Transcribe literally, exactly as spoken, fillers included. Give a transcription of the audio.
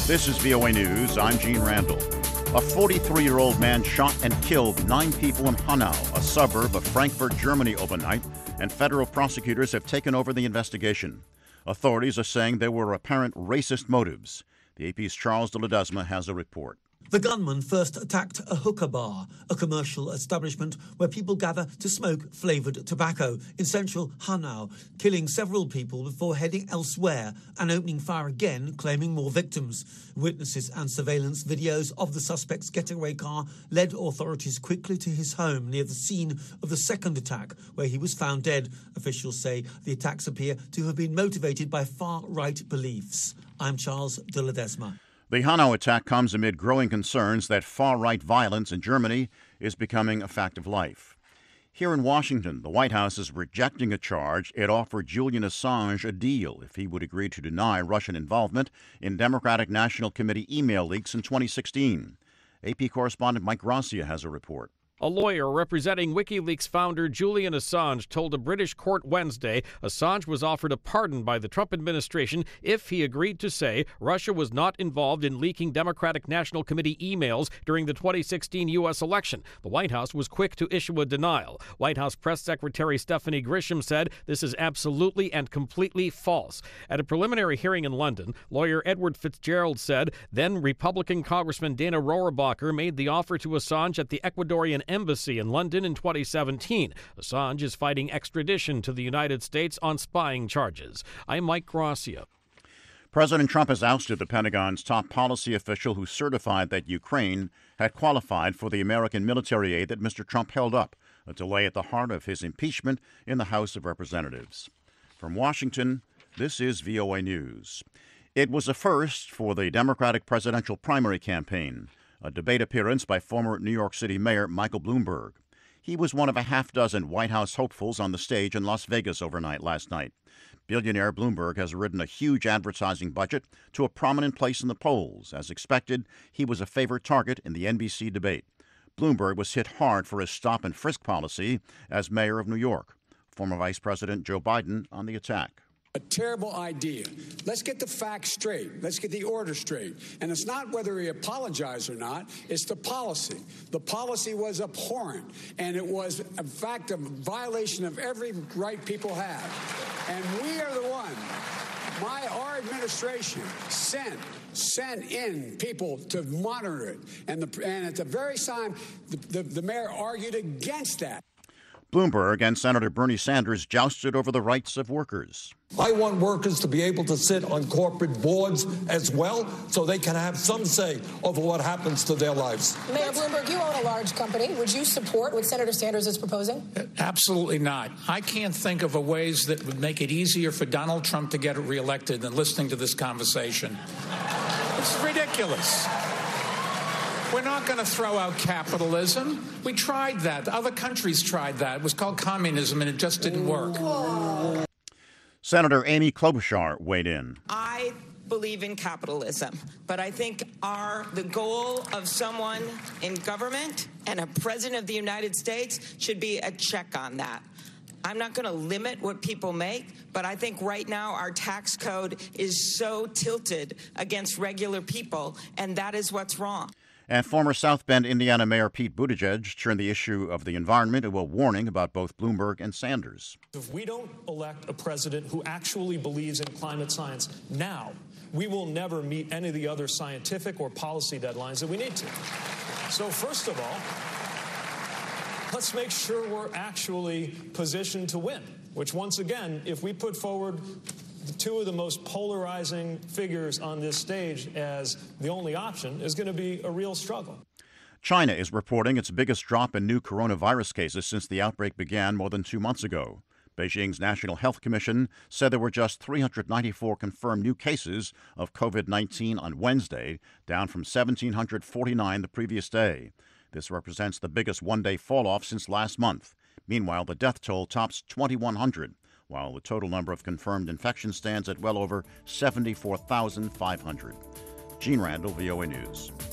This is V O A News. I'm Gene Randall. A forty-three-year-old man shot and killed nine people in Hanau, a suburb of Frankfurt, Germany, overnight, and federal prosecutors have taken over the investigation. Authorities are saying there were apparent racist motives. The A P's Charles de Ledesma has a report. The gunman first attacked a hookah bar, a commercial establishment where people gather to smoke flavoured tobacco in central Hanau, killing several people before heading elsewhere and opening fire again, claiming more victims. Witnesses and surveillance videos of the suspect's getaway car led authorities quickly to his home near the scene of the second attack, where he was found dead. Officials say the attacks appear to have been motivated by far-right beliefs. I'm Charles de Ledesma. The Hanau attack comes amid growing concerns that far-right violence in Germany is becoming a fact of life. Here in Washington, the White House is rejecting a charge it offered Julian Assange a deal if he would agree to deny Russian involvement in Democratic National Committee email leaks in twenty sixteen. A P correspondent Mike Gracia has a report. A lawyer representing WikiLeaks founder Julian Assange told a British court Wednesday Assange was offered a pardon by the Trump administration if he agreed to say Russia was not involved in leaking Democratic National Committee emails during the twenty sixteen U S election. The White House was quick to issue a denial. White House Press Secretary Stephanie Grisham said this is absolutely and completely false. At a preliminary hearing in London, lawyer Edward Fitzgerald said then Republican Congressman Dana Rohrabacher made the offer to Assange at the Ecuadorian embassy in London in twenty seventeen. Assange is fighting extradition to the United States on spying charges. I'm Mike Gracia. President Trump has ousted the Pentagon's top policy official who certified that Ukraine had qualified for the American military aid that Mister Trump held up, a delay at the heart of his impeachment in the House of Representatives. From Washington, this is V O A News. It was a first for the Democratic presidential primary campaign, a debate appearance by former New York City Mayor Michael Bloomberg. He was one of a half dozen White House hopefuls on the stage in Las Vegas overnight last night. Billionaire Bloomberg has ridden a huge advertising budget to a prominent place in the polls. As expected, he was a favorite target in the N B C debate. Bloomberg was hit hard for his stop-and-frisk policy as mayor of New York. Former Vice President Joe Biden on the attack. A terrible idea. Let's get the facts straight. Let's get the order straight. And it's not whether he apologized or not. It's the policy. The policy was abhorrent, and it was, in fact, a violation of every right people have. And we are the one. My, our administration sent sent in people to monitor it. And, the, and at the very time, the, the, the mayor argued against that. Bloomberg and Senator Bernie Sanders jousted over the rights of workers. I want workers to be able to sit on corporate boards as well, so they can have some say over what happens to their lives. Mayor Bloomberg, you own a large company. Would you support what Senator Sanders is proposing? Absolutely not. I can't think of a ways that would make it easier for Donald Trump to get reelected than listening to this conversation. It's ridiculous. We're not going to throw out capitalism. We tried that. Other countries tried that. It was called communism, and it just didn't work. Senator Amy Klobuchar weighed in. I believe in capitalism, but I think our the goal of someone in government and a president of the United States should be a check on that. I'm not going to limit what people make, but I think right now our tax code is so tilted against regular people, and that is what's wrong. And former South Bend, Indiana Mayor Pete Buttigieg turned the issue of the environment into a warning about both Bloomberg and Sanders. If we don't elect a president who actually believes in climate science now, we will never meet any of the other scientific or policy deadlines that we need to. So first of all, let's make sure we're actually positioned to win, which once again, if we put forward two of the most polarizing figures on this stage as the only option, is going to be a real struggle. China is reporting its biggest drop in new coronavirus cases since the outbreak began more than two months ago. Beijing's National Health Commission said there were just three hundred ninety-four confirmed new cases of COVID nineteen on Wednesday, down from one thousand seven hundred forty-nine the previous day. This represents the biggest one-day fall-off since last month. Meanwhile, the death toll tops twenty-one hundred. While the total number of confirmed infections stands at well over seventy-four thousand five hundred. Gene Randall, V O A News.